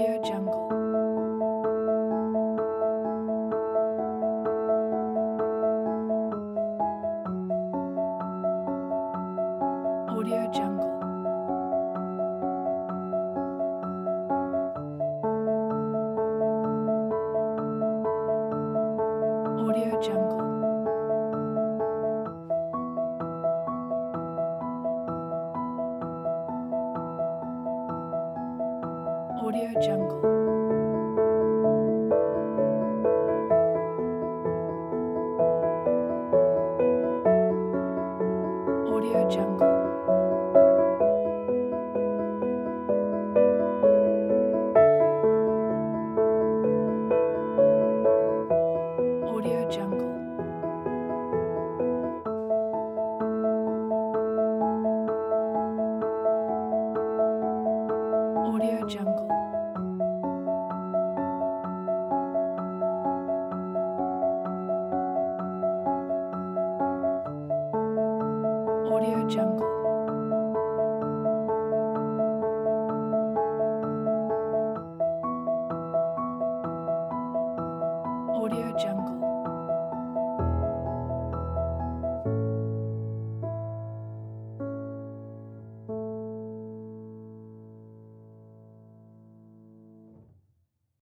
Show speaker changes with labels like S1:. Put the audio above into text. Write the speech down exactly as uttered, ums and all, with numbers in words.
S1: Audio Jungle. Audio Jungle. Audio Jungle. Audio Jungle. Audio Jungle. Audio Jungle. Audio Jungle. Audio Jungle.